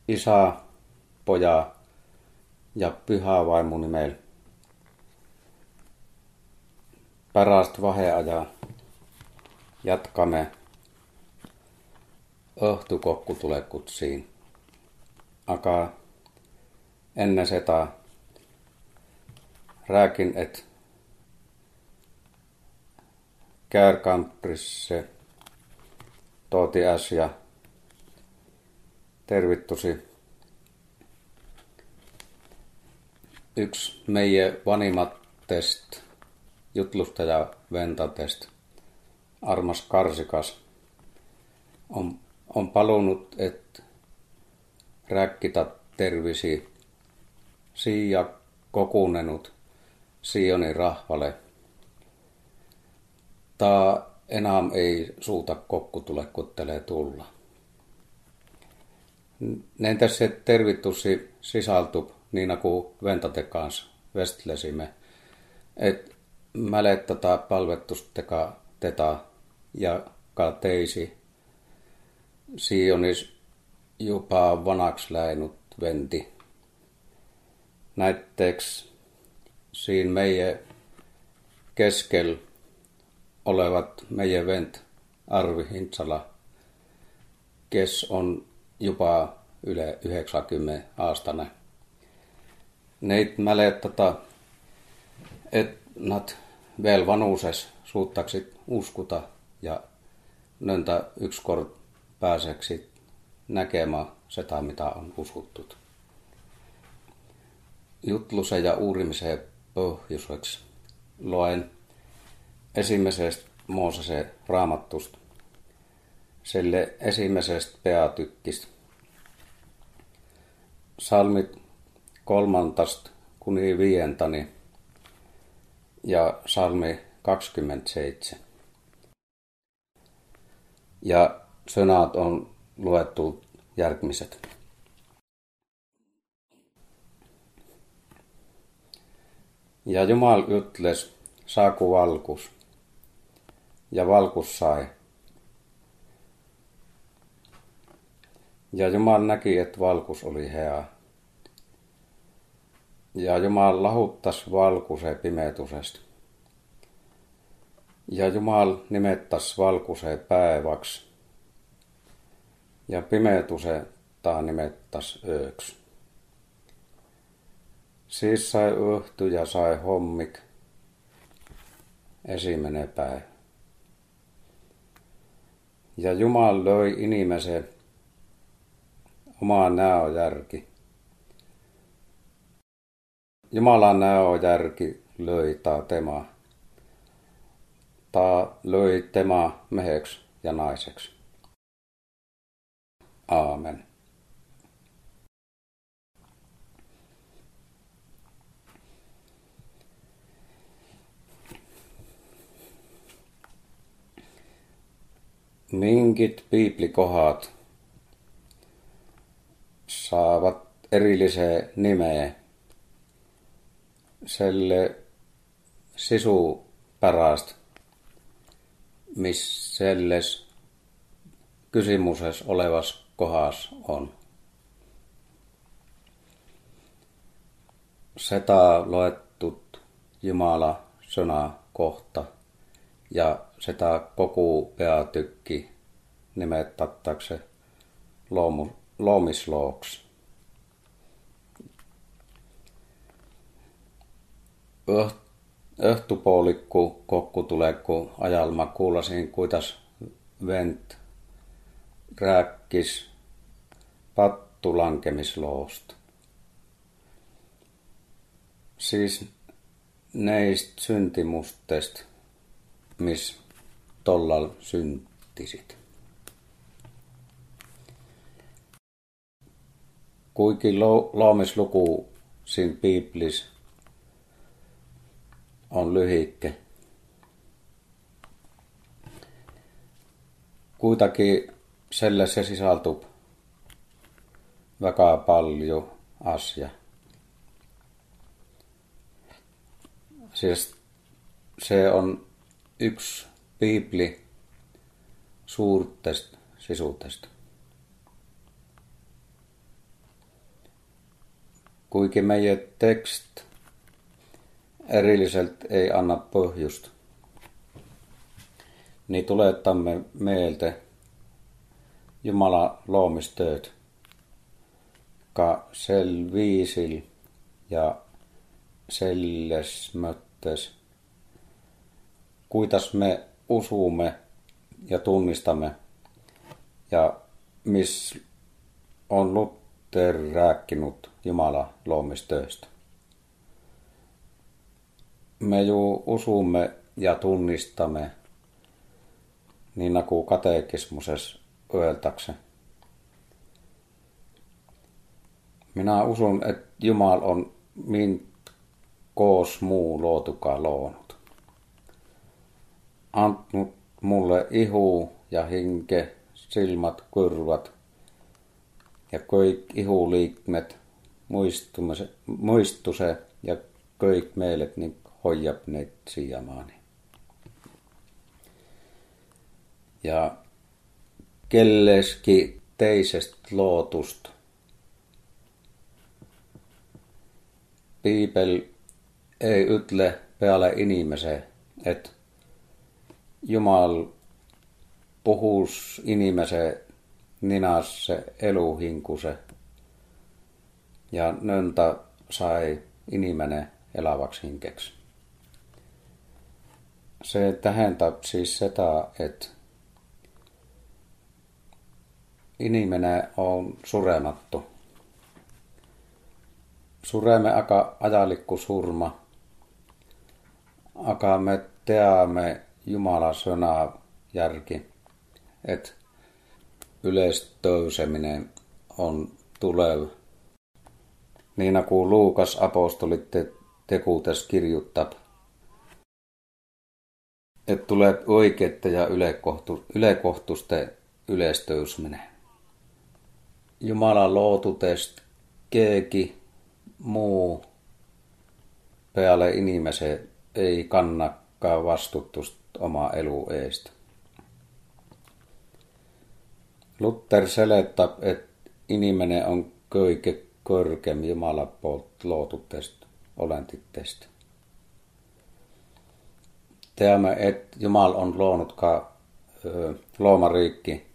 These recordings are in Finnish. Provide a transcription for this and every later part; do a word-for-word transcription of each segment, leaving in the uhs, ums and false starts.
Isä, Poja ja Pyhä Vaimu nimellä. Pärast vaheaja jatkamme õhtukokku tulekutsiin. Aga enne seda räägin, et Käärkamprisse tooti äsja tervittusi yksi meie vanimattest jutlusta ja ventatest, Armas Karsikas, on, on palunut, et rääkkitä tervisi siia kokunenut Sionin rahvale. Ta enam ei suuta kokkutulekuttelee tulla. Nentäs se tervittusi sisältub niin kuin ventate kanssa vestlesimme, et mälet tätä palvettusteka tätä ja ka teisi Sionis jopa vanaks läinut venti. Näitteeks siinä meie keskel olevat meie vent Arvi Hintsala, kes on jopa yle yhdeksänkymmentä aastane. Neit mälettata, et nat veel vanuuses suuttaksit uskuta ja nöntä ykskord pääseksit näkemään sitä, mitä on uskuttu. Jutluse ja uurimiseen pohjuseksi loen ensimmäisestä Moosese raamattusta, sille ensimmäisestä peatykkistä. Salmit kolmantast kuni viientani ja salmi kaksikymmentäseitsemän. Ja sanat on luettu järgmiset. Ja Jumal ütles, saaku valkus, ja valkus sai. Ja Jumal näki, että valkus oli hea. Ja Jumal lahuttas valkuseen pimetusesta. Ja Jumal nimettas valkuseen päiväksi. Ja pimetuse taa nimettas ööksi. Siis sai õhtu ja sai hommik. Esimene päivä. Ja Jumal löi inimese omaa näojärki. Jumalan näojärki löi taa tema. Taa löi tema meheksi ja naiseksi. Aamen. Minkit piiplikohat saavat erilliseen nimeä selle sisupärast, miss selles kysymyses olevas kohas on. Sitä loettut Jumala sana kohta ja sitä koku peatykki nimettätakse loomislooks. Öhtupoolikku kokkutuleku ajalma kuulasin kuitas vent rääkkis pattulankemisloosta. Siis neist syntimustest, mis tollal syntisit. Kuikin loomisluku siinä piiplis on lyhikke. Kuitenkin selle se sisältyy väga paljon asia. Siis se on yksi piipli suurtest sisuutesta. Kuinka meidän tekst erilliselt ei anna pohjusta, niin tuletamme meiltä Jumala loomistööt, ka sel viisil ja selles möttes, kuitas me usumme ja tunnistamme, ja miss on Luther rääkkinut Jumala loomistöistä. Me ju usumme ja tunnistamme, niin nagu katekismuses öeltakse. Minä usun, että Jumal on mind koos muu lootukaa loonut. Antnut mulle ihu ja hinke, silmat, kurvat ja kõik ihuliikmet muistuse ja kõik meelet niin hoiab neid siiamaani. Ja kelleski teisest lootust Piipel ei ytle peale inimese, että Jumal puhus inimese ninasse eluhinkuse ja nöntä sai inimene eläväksi hinkeksi. Se tähendää siis sitä, että inimene on suremattu. Suremme aka ajalikku surma, aka me teamme Jumala sanaa järki, että yleistöyseminen on tulev. Niin kuin Luukas apostolit te, tekuutes kirjuttaa, että tulee oikeette ja ylekohtu, ylekohtuste yleistöyseminen. Jumala lootutest keeki muu peale inimese ei kannakkaa vastutusta omaa elu eestä. Luther selettaa, että inimene on köike korkeam Jumala puolta lootutest olentitest. Teemme, että Jumal on loonutkaan loomariikki,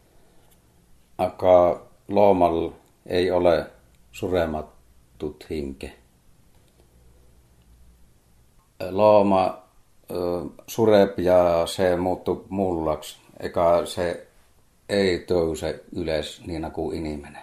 aga loomal ei ole suremattut hinke. Looma surep ja se muuttuu mullaksi, eikä se ei touse yles niin kuin inimene.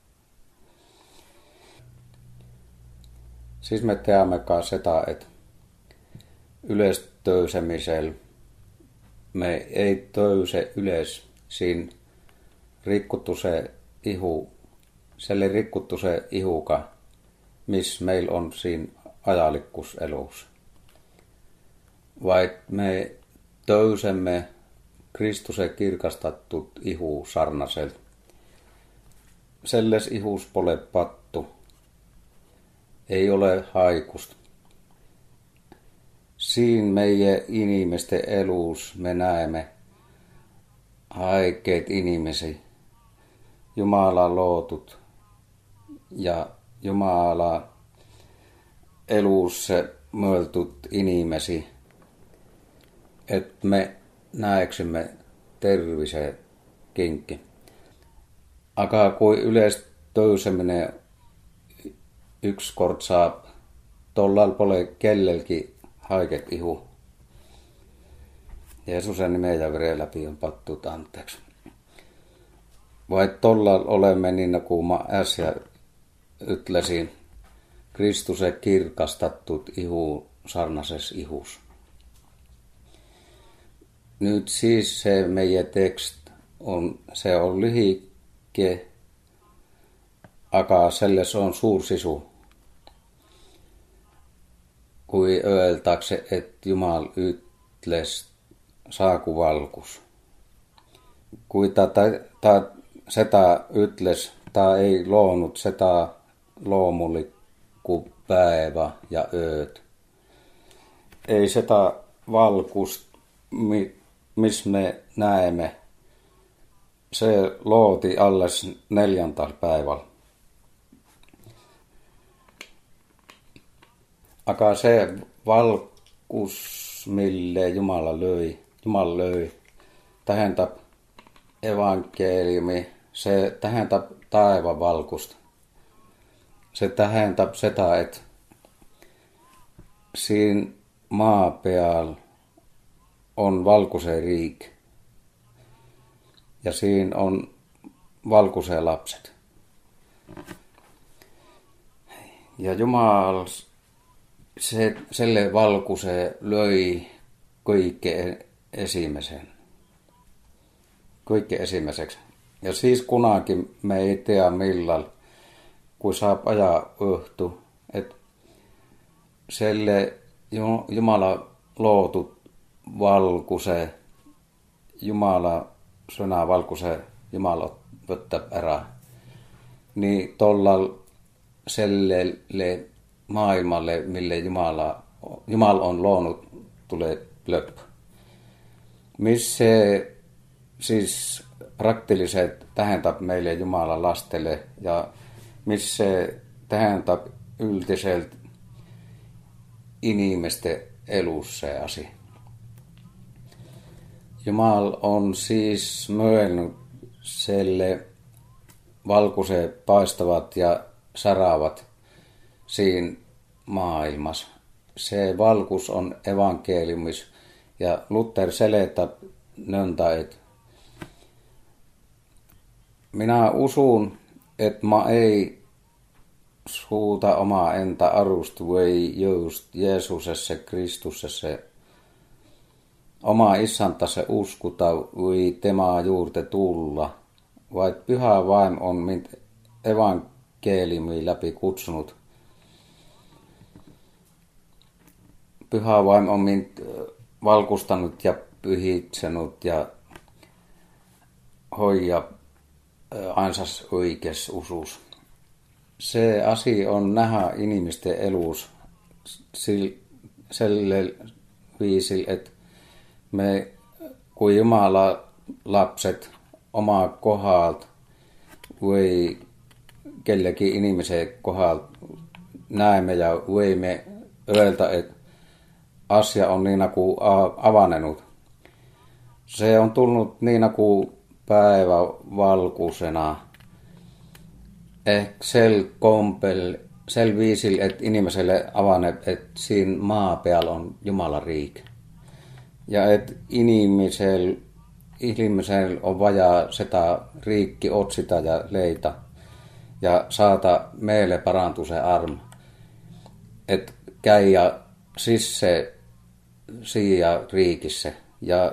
Siis me teammekaan sitä, että yleistöysemisellä me ei töyse yles siinä rikkuttu se ihu, selle rikkuttu se ihuka, missä meillä on siinä ajalikkus elus. Vai me töysemme Kristuse kirkastattut ihu sarnasel. Selles ihus pole pattu. Ei ole haikust. Siin meidän inimisten elus me näemme haikeet inimesi, Jumala lootut ja Jumala elus myöltut inimesi, että me näeksimme tervise kinkki. Aga kui yleistöyseminen yksi kort saa tollal pole kellelki haiket ihu. Jeesuksen nimen ja veren läpi on pattut anteeksi. Vai tollal olemme niin kuin mä äsken ytlesin, Kristuse kirkastattut ihu sarnases ihus. Nyt siis se meidän tekst on, se on lyhikke, aga selles on suur sisu. Kui öeltakse, että Jumal ytles saaku valkus. Kui ta, ta, ta sitä ytles, ta ei loonut sitä loomulikku päivä ja ööt. Ei sitä valkust, missä me näemme, se looti alles neljäntäl päivällä. Aka se valkus, mille Jumala löi, Jumala löi, tähentap evankeliumi, se tähentap taivaan valkusta. Se tähentap sitä, että siinä maa päällä on valkoisen riik. Ja siinä on valkoisen lapset. Ja Jumal se, selle valkoisen löi kaikkein esimmäisen. Kaikkein esimmäiseksi. Ja siis kunakin me ei tiedä millal, kun saa ajaa yhtu, että selle Jumala lootut valkoisen, Jumala sanaa valkoisen, Jumala võtta ära. Niin tollal sellelle maailmalle, mille Jumala, Jumal on loonut, tulee löppö. Missä siis praktilliset tähentap meille Jumalan lastelle ja missä tähentap yltiselt inimisten elusseasi. Jumal on siis myönnyt selle valkoisen paistavat ja saravat siinä maailmassa. Se valkus on evankeliumis ja Luther seletä nöntä, että minä usun, että mä ei suuta omaa entä arustu vai just Jeesusessa Kristusessa oma isäntä se uskuta vai temaa juurte tulla, vai pyhä vaim on mint evankeliumi läpi kutsunut. Pyhä vaim on mint valkustanut ja pyhitsenut ja hoija ainsas oikees usus. Se asia on nähdä inimisten elus sille viisil, että me kuin Jumala lapset omaa kohdalta voi kellekin ihmisen kohdalta näemme ja voimme ööltä, että asia on niin kuin avanenut. Se on tullut niin kuin päivä valkuisena. Ehkä sel kompel, sel viisil, että ihmiselle avane, että siinä maa päällä on Jumalan riik. Ja että ihmisellä, ihmisellä on vajaa sitä riikki otsita ja leita ja saata meille parantua se arm. Että käydä sisse siia riikissä ja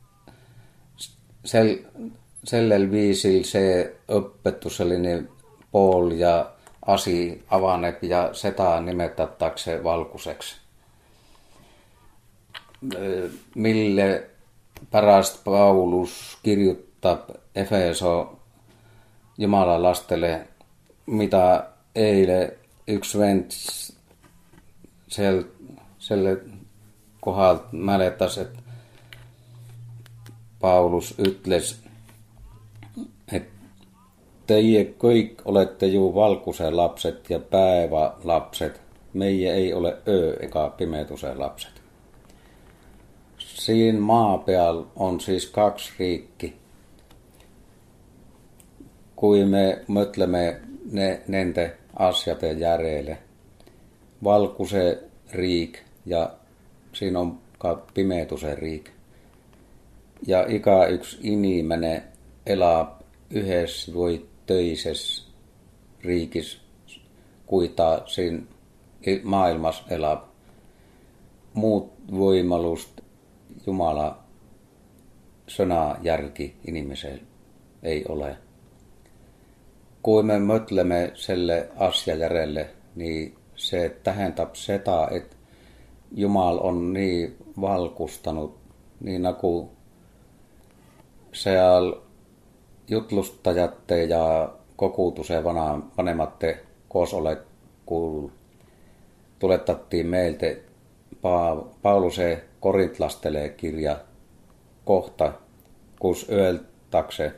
sel, sellel viisil se oppettu sellainen pool ja asi avanep ja sitä nimetätakse valkuiseksi. Mille pärast Paulus kirjoittaa Efeso Jumalan lastelle, mitä eile yksi vents sel, selle kohdalta mälettäisi, että Paulus ytles, että teie kõik olette juu valkuisen lapset ja päivälapset, meie ei ole ö eikä pimetusen lapset. Siinä maa päällä on siis kaksi riikki. Kui me mötlemme ne nente asiat järeille. Valkuisen riik ja siinä on pimetusen riik. Ja ikä yksi inimene elää yhdessä voi töisessä riikis kuitaa siinä maailmassa elää. Muut voimalust Jumala sana järki inimisellä ei ole. Kun me mötlemme selle asiajärelle, niin se tähentää sitä, että Jumal on niin valkustanut, niin kuin siellä jutlustajatte ja kokuutuse vanhemmatte koos olet, kun tulettattiin meiltä Pauluse korintlastelee kirja kohta, kus öeltakse.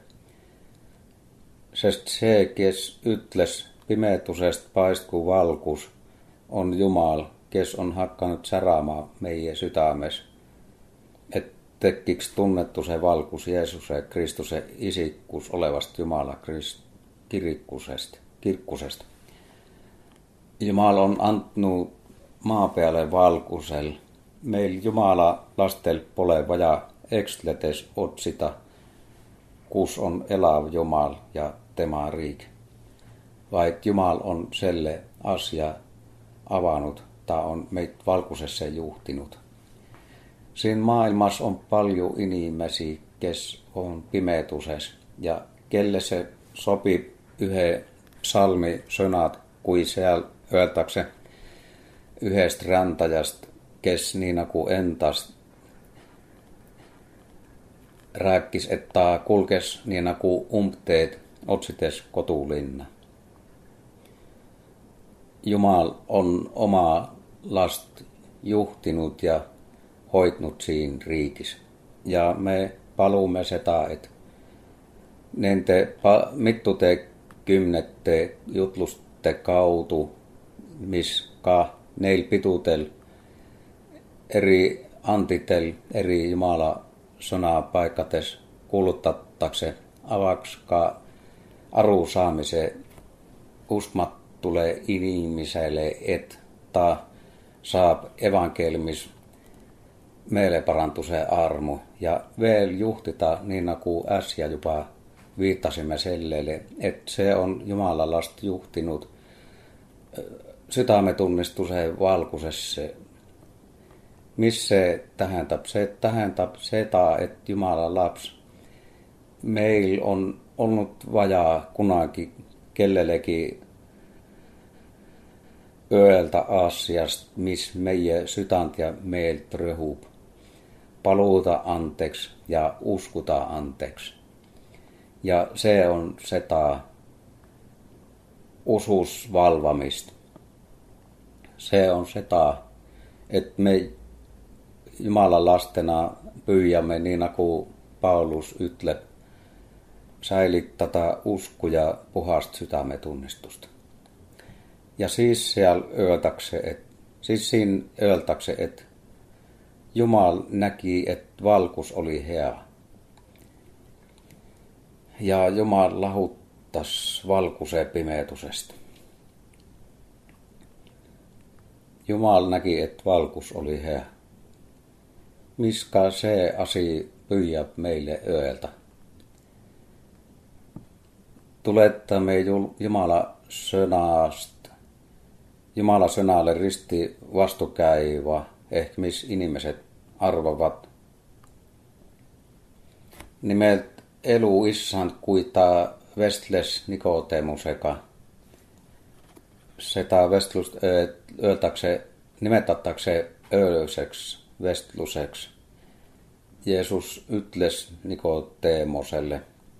Sest se, kes ytles pimetusest paistkuu valkus, on Jumal, kes on hakkanut säraamaan meidän sydämes, et tekkiks tunnettu se valkus Jeesuse Kristuse isikkus olevasta Jumala kirkkusesta. kirkkusesta. Jumala on antanut maapealle valkusel. Meil Jumala lastel pole vaja ekstletes otsita, kus on elav Jumal ja tema riik. Vaikka Jumal on selle asia avannut, tai on meitä valkuisessa juhtinut. Siinä maailmassa on paljon inimesiä, kes on pimetuses, ja kelle se sopii yhden psalmi sönat, kui siellä öältakse yhdestä räntäjästä, kes niin kuin entas rääkkis, että kulkes niin kuin umpteet otsites kotulinna. Jumal on omaa last juhtinut ja hoitnut siinä riikis. Ja me paluumme sitä, että nente mittute kymnette jutluste kautu, miska neil pituutel eri antitel, eri Jumala sanaa paikates kuulutattakse avakska aru saamise uskmat tulee ihmiselle, että saab evankelmis meille parantu se armu. Ja vielä juhtita niin kuin äsken jopa viittasimme sellelle, että se on Jumalan last juhtinut sydäme tunnistu se valkuisessa. Missä se tähentää? Se tähentää sitä, että Jumalan lapsi meillä on ollut vajaa kunakin kellellekin ööltä asiasta, missä meidän sydäntä ja meiltä röhuu. Paluuta anteeksi ja uskuta anteeksi. Ja se on sitä ususvalvamista. Se on sitä, että me Jumalan lastena pyydämme niin kuin Paulus ytle säilyttää usku ja puhasta sydämetunnistusta. Ja siis siellä ööltakse, et, siis siinä ööltakse, että Jumal näki, että valkus oli hea. Ja Jumal lahuttas valkuseen pimeetusesta. Jumal näki, että valkus oli hea. Miska se asi pyydä meille ööltä. Tuletta me Jumala sönasta. Jumala sönalle risti vastukäivä, ehkä missä ihmiset arvavat. Nimelt elu issand kuita vestles Nikodemuseka. Sitä vestlust öötakse, nimetatakse öölöiseksi vestluseksi. Jeesus ytles Nikodemoselle.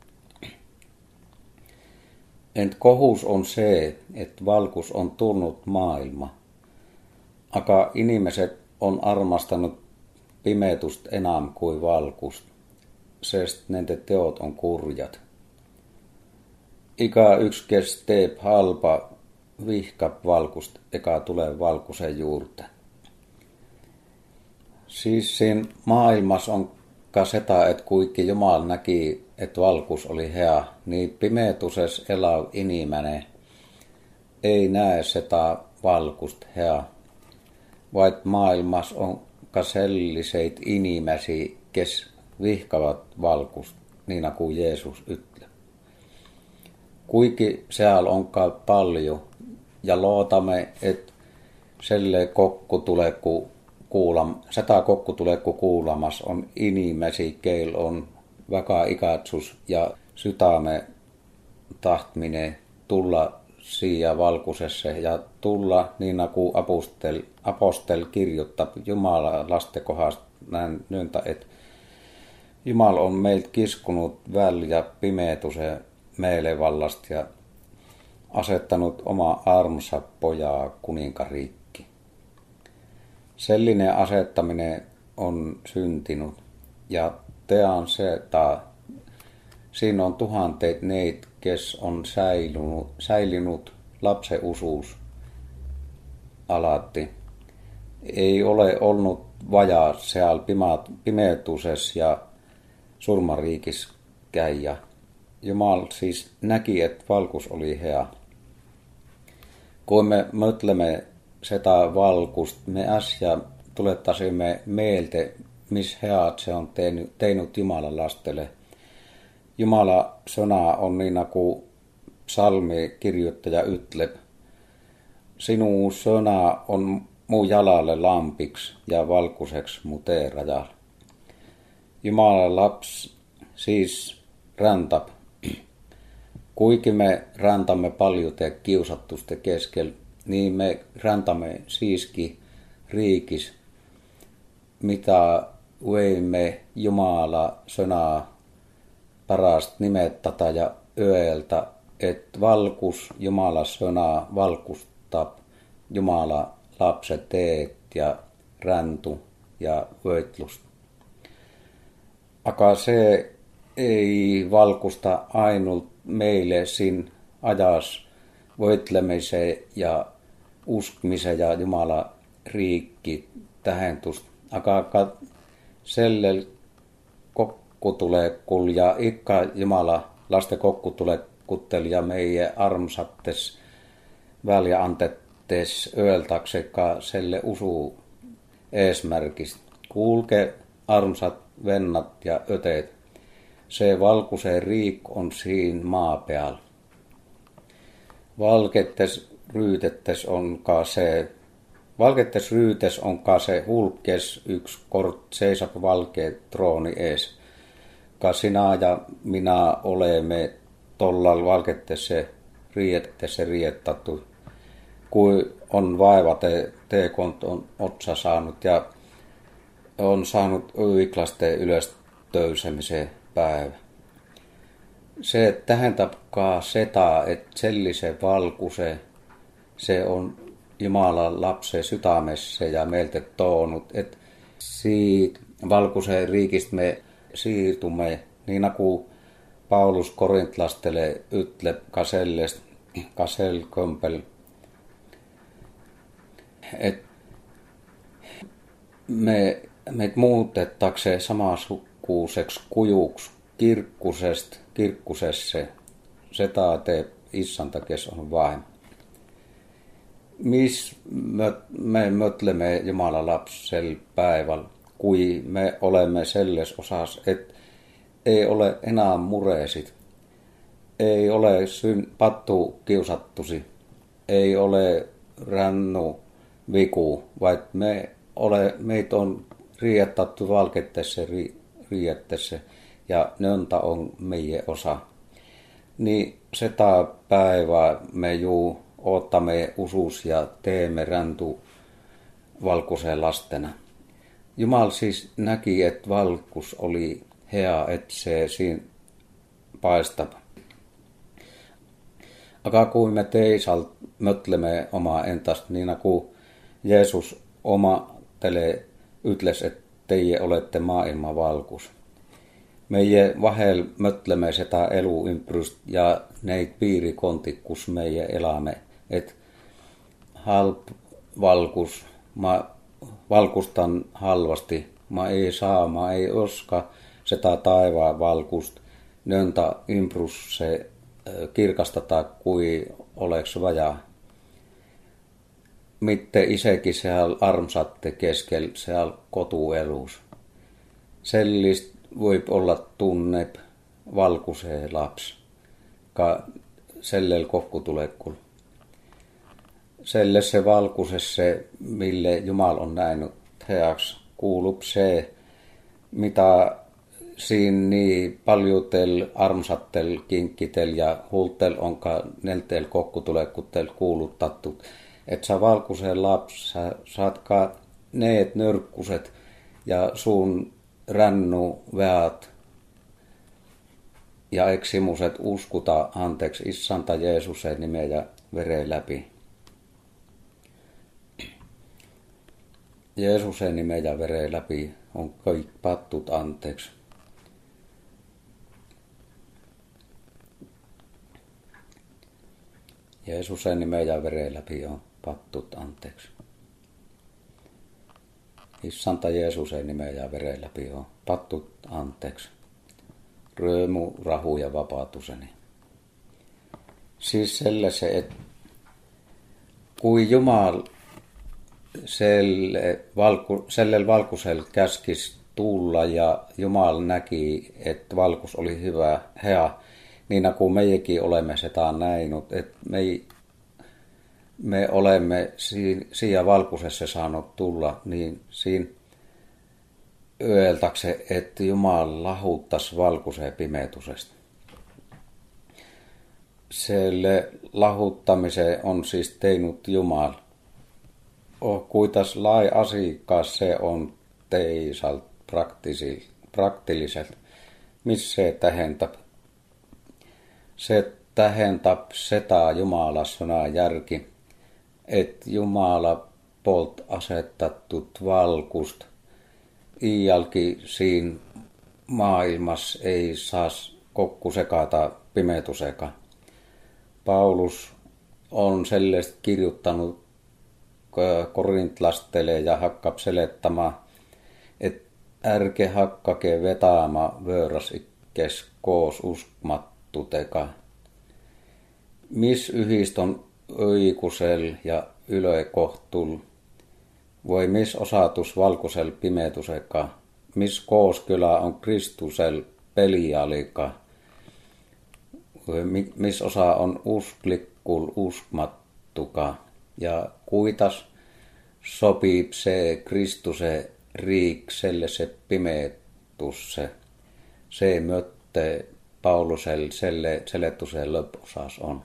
Ent kohus on se, että valkus on tullut maailma. Aka inimeset on armastanut pimeetust enam kuin valkust. Sest nente teot on kurjat. Ika yks kes teep halpa vihkap valkust, eka tulee valkusen juurta. Siis siinä maailmassa on kaseta, että kuikki Jumal näki, että valkus oli hea, niin pimeetuses eläv inimene ei näe sitä valkust hea. Vaikka maailmassa on kaselliseit inimesi, kes vihkavat valkust, niin kuin Jeesus ytle. Kuikki siellä onkaan paljon, ja lootamme, että selle kokku tulee ku kuulam, sata kokku tulee ku kuulamas on inimesi, keil on vaka ikatsus ja sydäme tahtmine tulla siia valkuisessa ja tulla niin kuin apostel, apostel kirjoittaa Jumala lastekohdasta näin nyöntä, että Jumal on meiltä kiskunut väl ja pimeetuse meille vallasta ja asettanut oma armsa pojaa kuninkariikki. Sellinen asettaminen on syntinut ja tean se, että siinä on tuhanteet neitä, kes on säilynyt, säilynyt lapsen usuus alatti. ei ole ollut vajaa seal pimeetuses ja surmariikis käijä. Jumal siis näki, että valkus oli hea. Kun me mötlemme sitä valkust, me äsja tulettasimme meiltä, missä heat se on tehnyt, teinut Jumalan lastelle. Jumala sana on niin kuin psalmi kirjoittaja Ytleb. Sinun sana on muu jalalle lampiksi ja valkuiseksi muu teerajal. Jumalan lapsi siis räntab. Kuinkin me räntämme paljon te kiusattuste keskellä, niin me räntämme siiski riikis, mitä voimme Jumala sanaa parasta nimettata ja öeltä, että valkus Jumala sanaa valkustaa Jumala lapset teet ja räntu ja voitlus. Aka se ei valkusta ainult meille sin ajas voitlemiseen ja uskmiseen ja Jumala riikki tähentust. Aka sellel kokku tulee kul ja ikka Jumala lasten kokku tulee kuttel ja meie armsattes väliä antettes ööltakseka selle usu eesmärkistä. Kuulke armsat vennat ja öteet. Se valkuseen riik on siin maapeal. Valkettes ryytettes on ka se, valkettes ryytes on ka se hulkes yksi kort seisap valkeet trooni ees. Ka sinä ja minä olemme tollal valkettes se riettes se riettattu. Kui on vaiva te, teekont on otsa saanut ja on saanut yklaste ylös töysemiseen päivä. Se tähän tapkaa seta, että sellisen valkuse, se on Jumalan lapsen sydämessä ja meiltä toonut, että siitä valkuiseen riikistä me siirtymme, niin kuin Paulus korintlastele ytle kasellest, kaselkömpel, että me, me muutettakseen samansukuiseksi kujuksi kirkkusesta, kirkkusesse, se taate issantakes on vain. Mis me, me mötlemme Jumalan lapsel päivällä, kui me olemme selles osas, että ei ole enää mureesit, ei ole syn, pattu kiusattusi, ei ole rännu viku, vai me ole, meitä on riettattu valkettesse, ri, riettesse, ja nöntä on meidän osa. Niin sitä päivää me juu ottamme usus ja teemme räntu valkoiseen lastena. Jumal siis näki, että valkus oli hea, että se siinä paistaa. Aga kun me teisalt mötlemme omaa entast, niin kuin Jeesus oma tele ytles, että teie olette maailman valkus. Meie vahel mötlemme sitä eluympyrist ja neid piirikonti, kus meie elämme, et halp valkus, ma valkustan halvasti, ma ei saa, ma ei oska sitä taivaan valkust, nöntä ympyrys se kirkastata, kui oleks vajaa. Mitte isekin seal armsatte keskel seal kotuelus. Sellist voi olla tunne valkusee lapsi, ka sellel kokku tulekul. Selle se valkusesse, mille Jumal on näinyt heaksi, kuulup se, mitä siinä niin paljutel, armsattel, kinkkitel ja hultel onka neltel kokku tulekkutel kuuluttattu. Että sä valkuseen lapsi, sä saatkaa neet nörkkuset ja sun rännu väät ja eksimuset uskuta anteeksi Issanta Jeesuksen nimeä ja veren läpi. Jeesuksen nimeä ja veren läpi on kaikki pattut anteeksi. Jeesuksen nimeä ja veren läpi on pattut anteeksi. Issanta Jeesuksen nimen ja veren läpi on pattut anteeksi. Röömu, rahu ja vapautuseni. Siis selle se, että kui Jumal selle, valku, selle valkusel käskis tulla ja Jumal näki, että valkus oli hyvä, hea, niin kuin meidänkin olemme sitä näinut, että me, me olemme siinä valkusessa saanut tulla, niin siinä yöltakse, että Jumal lahuttas valkuseen pimetusesta. Selle lahuttamiseen on siis teinut Jumal. Oh, kuitas lai asiakkaas se on teisalt praktiliselt. Missä se tähentap? Se tähentap seta Jumala sanaa järki, että Jumala polt asettattut valkust. Iälki siinä maailmassa ei saas kokku sekata pimetuseka. Paulus on sellaista kirjoittanut korintlastele ja hakkap selettämään, että ärke hakkake vetaama vööras ikkes koos uskmattuteka. Mis yhdiston öikusel ja ylökohtul, voi mis osatus valkusel pimetuseka, mis kooskylä on Kristusel pelialika, mis osa on usklikkul uskmattuka, ja kuitas sopii se Kristuse riikselle se pimetus se, se mötte Paulusel selle seletuse löposas on.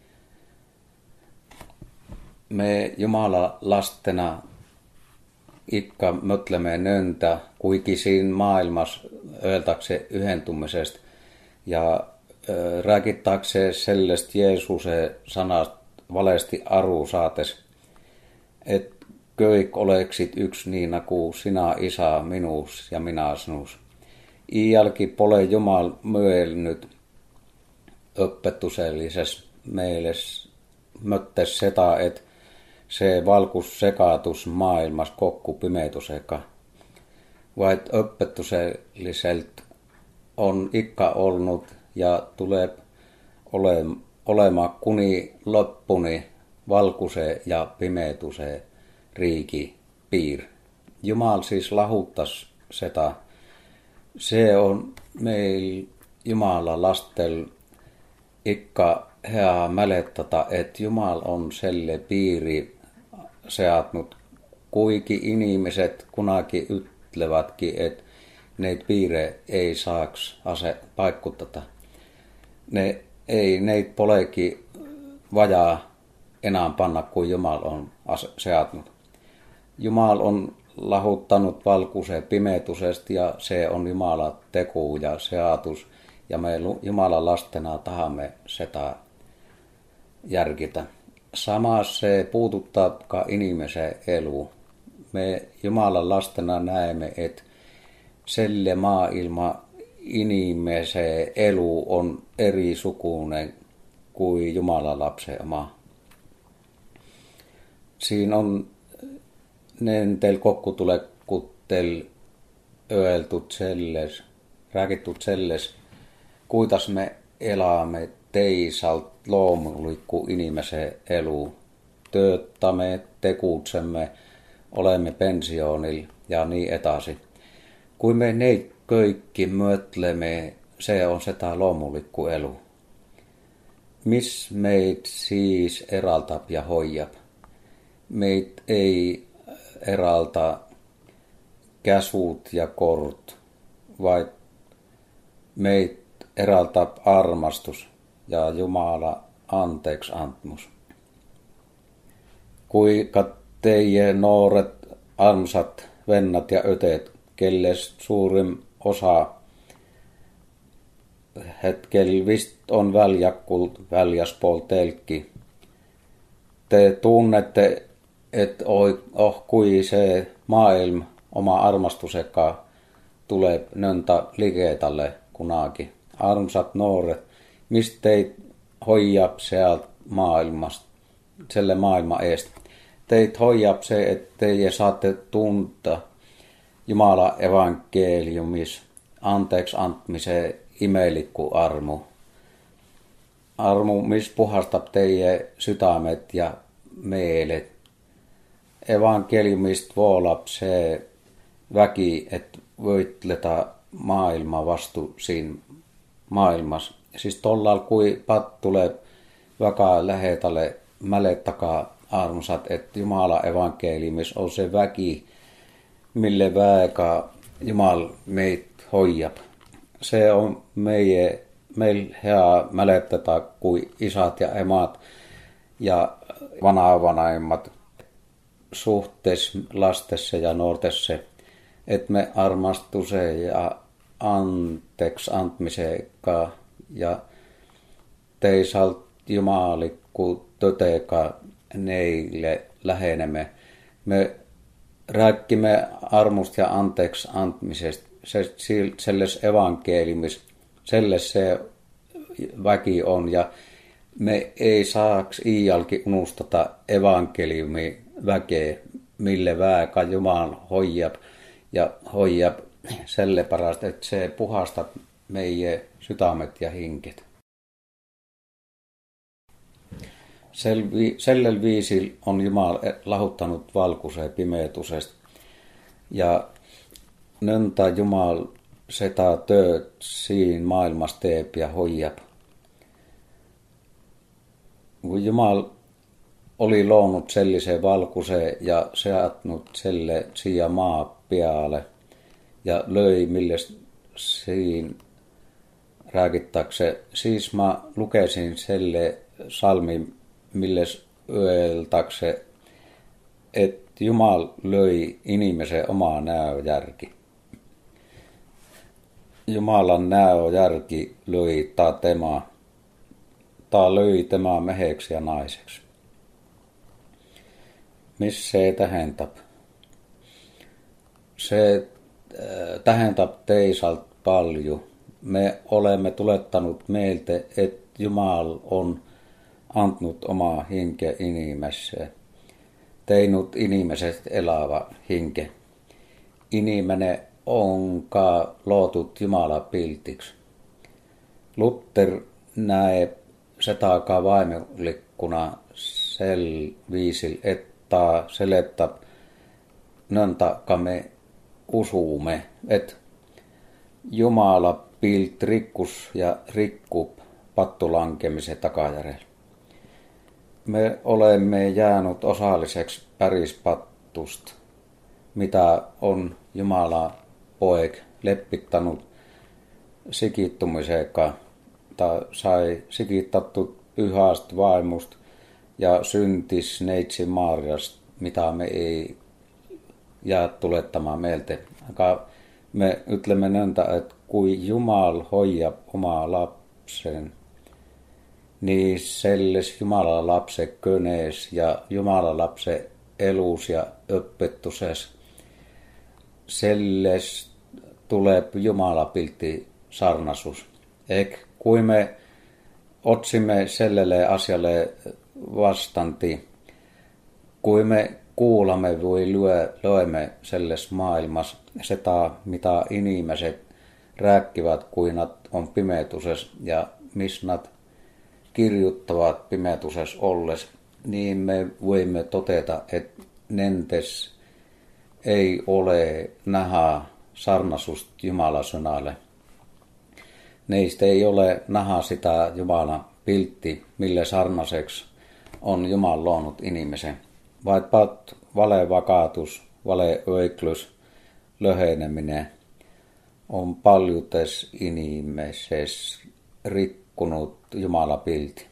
Me Jumala lastena ikka mötlemme nöntä, kuikin siinä maailmassa öeltakse yhentumisesta ja äh, rääkittaakseen sellaista Jeesuksen sanasta valesti aru saates, että köik oleksit yksi niina kuin sinä isä minus ja minä sinus. Iälki pole Jumal myelnyt öppetusellises meille möttes seta, että se valkus sekatus maailmas kokku pimetuseka. Vai että öppetuselliselt on ikka ollut ja tulee ole, olemaan kuni loppuni valkuse ja pimetuse riiki piir. Jumal siis lahuttas sitä. Se on meil Jumala lastel ikka hea mälettata, että Jumal on selle piiri seatnut. Kuiki inimiset kunakin ytlevätkin, että neitä piire ei saaks ase paikkutata. Ne ei neitä polekin vajaa enää panna, kuin Jumal on seatnut. Jumal on lahuttanut valkuuseen pimetusesta ja se on Jumala teku ja seatus. Ja me Jumalan lastena tahamme sitä järkitä. Sama se puututtaa inimisen elu. Me Jumalan lastena näemme, että selle maailma inimisen elu on eri sukuinen kuin Jumalan lapsen oma. Siinä on nentel kokku tule kuttel öeltut selles, rääkitut selles, kuitas me elämme teisalt loomulikku inimisen elu. Tööttämme, tekuutsemme, olemme pensionil ja niin etasi. Kui me neit köikki mötlemme, se on sitä loomulikku elu. Mis meit siis eraltab ja hoijab? Meit ei eralta käsut ja kort, vai meit eraltab armastus ja Jumala anteeksi antmus. Kuinka teie nooret armsat vennat ja öteet, kelles suurin osa hetkel vist on väljakkult väljaspool telkki. Te tunnette, että oh kui se maailma oma armastuseka tulee nöntä ligeetalle kunakin. Armsat nooret, mistä teit hoijab sealt maailmasta, selle maailma eest. Teit hoijab se, että teie saatte tunta Jumala evankeliumis, anteeksi antmise imelikku armu. Armu, mis puhastab teie südamet ja meelet. Evankeliumist voolab se väki, että võitleta maailma vastu siinä maailmassa. Siis tollal kui pat tulee väga lähetalle mälet takaa armusat, että Jumala evankeliumis on se väki, mille väeka Jumal meitä hoijab. Se on meie, meil hea mälettää kui isät ja emat ja vanavanaimmat suhteessa lastessa ja nuortessa, että me armastuse ja anteeksi antmiseka ja teisalt Jumalikku töteka neille lähenemme. Me rääkkimme armusta ja anteeksi antmisesta, se, selles evankeliumis, selles se väki on ja me ei saaks iialki unustata evankeliumi väkeä, mille väeka Jumal hoijab ja hoijab selle parasta, että se puhastaa meidän sydämet ja hinket. Sellel viisil on Jumal lahuttanut valkuseen pimeetusesta ja nöntä Jumal sitä tööt siinä maailmassa teep ja hoijab. Kun Jumal oli loonut sellisen valkuseen ja seatnut selle siia maa pialle ja löi mille siinä rääkitakse. Siis mä lukesin selle salmin, milles yöltakse, että Jumal löi inimisen omaa näöjärki. Jumalan näöjärki löi ta tema, ta löi tema meheksi ja naiseksi. Missä se tähentab? Se tähentab teisalt paljon. Me olemme tulettanut meiltä, että Jumal on antnut omaa hinke inimeseen, teinut inimesestä elävä hinke. Inimene onka lootut Jumala piltiksi. Luther näe setaakaan vaimollikkuna sel viisil, että selettä nöntäkä me usuumme, että Jumala pilt rikkus ja rikkup pattulankemisen takajärjellä. Me olemme jäänyt osalliseksi pärispattusta, mitä on Jumala poik leppittanut sikittumiseka, tai sai sikittattu pyhästä vaimusta ja syntis neitsi Maariasta, mitä me ei jää tulettamaan meiltä. Me ytlemme nöntä, että kui Jumal hoijab omaa lapsen, niin selles Jumalan lapse könees ja Jumalan lapse elus ja öppettuses, selles tulee Jumala pilti sarnasus. Eik kui me otsimme sellelle asialle vastanti, kui me kuulamme voi lyö, löömme selles maailmassa sitä, mitä inimeset rääkkivät, kuinat on pimeetuses ja misnat kirjuttavat pimeetuses olles, niin me voimme todeta, että nentes ei ole nähdä sarnasusta Jumalan sanalle. Neistä ei ole nähdä sitä Jumalan piltti, mille sarnaseksi on Jumal luonut inimisen. Vai pat vale vakaatus, vale öiklys, löheneminen on paljutes inimesessä rikkunut Jumala pilti.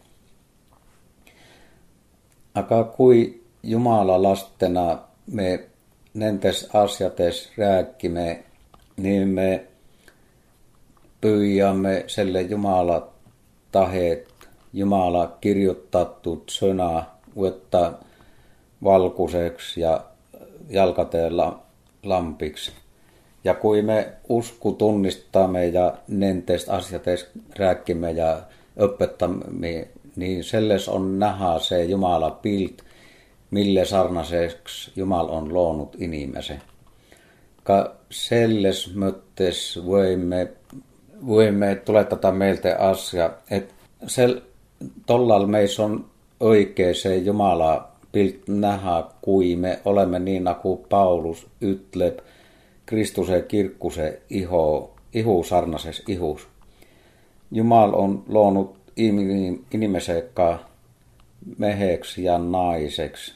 Aga kui Jumala lastena me nentes asiates rääkkime, niin me pyyjämme selle Jumala tahet, Jumala kirjoittattut söna, uutta valkuiseksi ja jalkateella lampiksi. Ja kui me usku tunnistamme ja nentest asiates rääkkimme ja öppettämme, niin selles on nähdä se Jumala pilt, mille sarnaiseksi Jumal on loonut inimesen. Ka selles möttes voimme, voimme tuletata meiltä asia, että sel, tollal meissä on oikein se Jumala pilt nähdä, kui me olemme niin kuin Paulus ytleb Kristuse kirkkuse iho, ihu sarnases ihus. Jumal on luonut inimesekka meheksi ja naiseksi.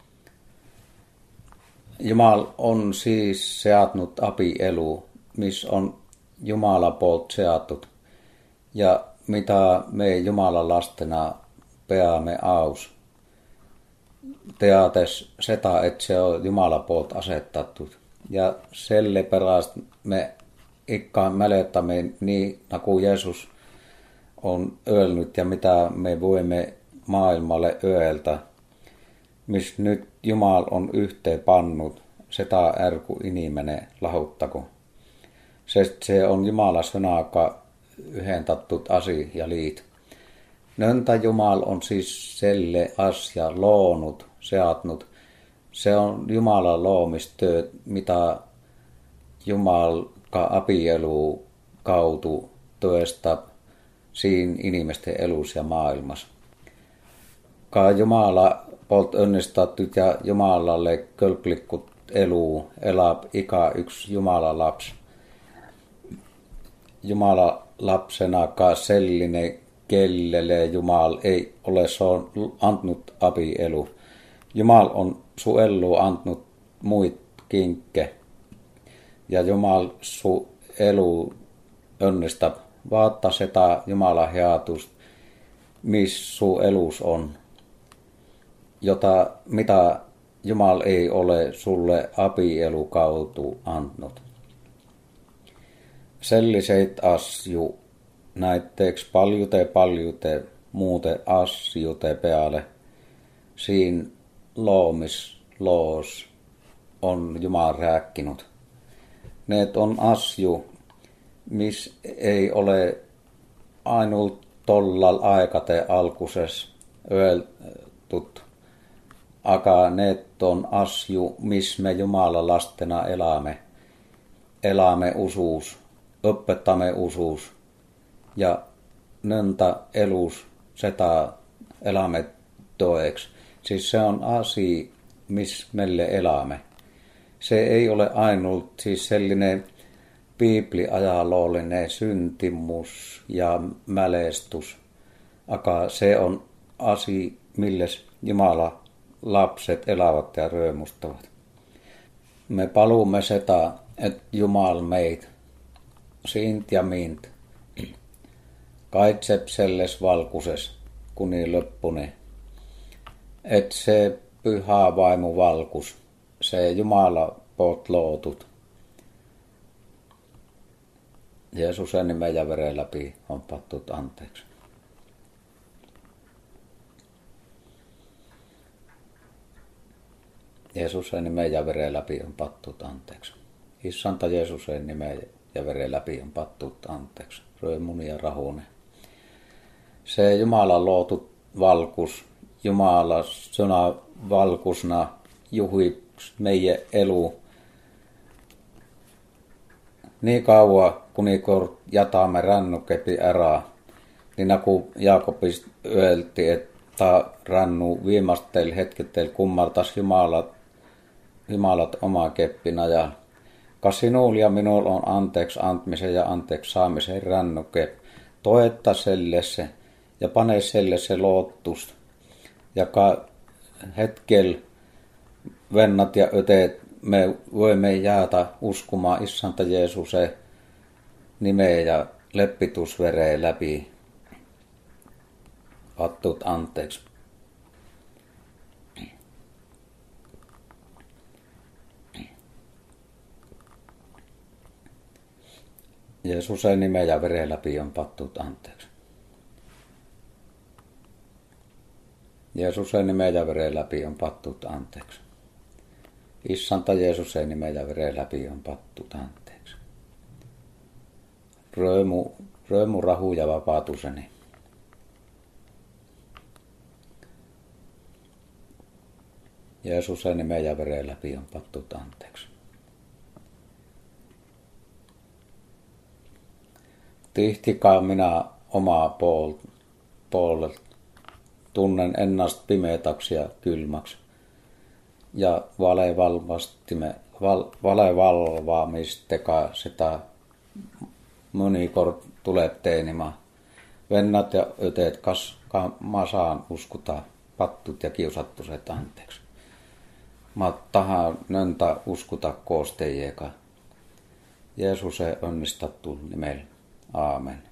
Jumal on siis seatnut apielu, missä on Jumala puolta seatut. Ja mitä me Jumalan lastena peaamme aus. Teates sitä, että se on Jumala puolta asettattu. Ja selle perästä me ikkaan mälettämme niin, kuin Jeesus on öölnyt ja mitä me voimme maailmalle öeltä, missä nyt Jumal on yhteen pannut, sitä ärku inimene lahuttako. Se, se on Jumala sanaka yhentattut asi ja liit. Nöntä Jumal on siis selle asia loonut, seatnut. Se on Jumalan loomistyö, mitä Jumal ka apielu kautu työstä siinä inimisten elus ja maailmassa. Ka Jumala polt onnistatut ja Jumalalle kölklikkut elu, elab ikä yksi Jumalan laps. Jumala lapsena ka sellinen, kellelle Jumal ei ole so antnut apielu. Jumal on su elu antnut muit kinkke. Ja Jumal su elu onnista vaatta sitä Jumala heatus, missä su elus on. Jota, mitä Jumal ei ole sulle apielu kautu antnut. Selliseit asju, näitteeks paljute paljute muute asjute peale. Siinä loomis loos on Jumal rääkkinut. Neet on asju, mis ei ole ainult tollal aikate alkuses öeltut. Aga neet on asju, mis me Jumalan lastena elämme. Elämme usuus, opettamme usuus ja nöntä elus sitä elämme toeksi. Siis se on asia, missä meille elämme. Se ei ole ainut siis sellainen bibliajalollinen syntimus ja mälestus, aga se on asia, milles Jumala lapset elävät ja röömustavat. Me paluumme sitä, että Jumal meitä, sint ja mint, kaitsep selles valkuses, kuni loppune, että se pyhä vaimu valkus, se Jumala poot lootut. Jeesuksen nimen ja veren läpi on pattut anteeksi. Jeesuksen nimen ja veren läpi on pattut anteeksi. Issanta Jeesuksen nimen ja veren läpi on pattut anteeksi. Röömuni ja rahune. Se Jumalan lootut valkus, Jumala sana valkusna juhiks meidän elu. Niin kauan, kun ikor jatamme rannukepi ära, niin naku Jaakobis yölti, että rannu viimastel hetketel kummartas Jumalat, Jumalat oma keppinä ja kas sinulla ja minulla on anteeksi antmisen ja anteeksi saamisen rannuke. Toetta selle se ja pane selle se loottus. Ja ka hetkel vennat ja öteet me voimme jäätä uskomaan Issanta Jeesuksen nimeä ja leppitusvereen läpi. Pattut anteeksi. Jeesuksen nimeä ja veren läpi on pattut anteeksi. Jeesuksen nimeä ja veren läpi on pattut anteeksi. Issanta Jeesuksen nimeä ja veren läpi on pattut anteeksi. Röömu, röömu rahu ja vapautuseni. Jeesuksen nimeä ja veren läpi on pattut anteeksi. tihtikaan minä omaa puol, puolet tunnen ennast pimeätäksi ja kylmäksi. Ja valevalvastime, val, valevalvaamisteka sitä monikor tulee teinima. Vennat ja öteet kas, ka, mä saan uskuta pattut ja kiusattuset anteeksi. Mä tahan nöntä uskuta koostejeka. Jeesus ei onnistattu nimellä. Aamen.